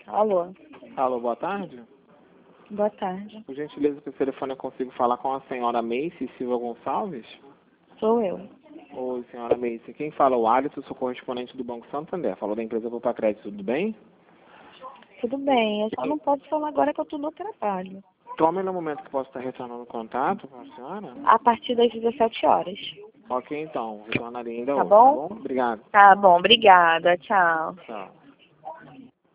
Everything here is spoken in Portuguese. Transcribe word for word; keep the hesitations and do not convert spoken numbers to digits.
Alô. Alô, boa tarde. Boa tarde. Por gentileza, pelo telefone eu consigo falar com a senhora Macy Silva Gonçalves? Sou eu. Oi, senhora Macy. Quem fala é o Alisson, sou correspondente do Banco Santander. Falou da empresa Poupa Crédito, tudo bem? Tudo bem, eu só não posso falar agora que eu tô no trabalho. Qual o melhor momento que posso estar retornando o contato com a senhora? A partir das dezessete horas. Ok, então. Retornarei ainda Tá hoje, bom? tá bom? Obrigado. Tá bom, obrigada. Tchau. Tchau.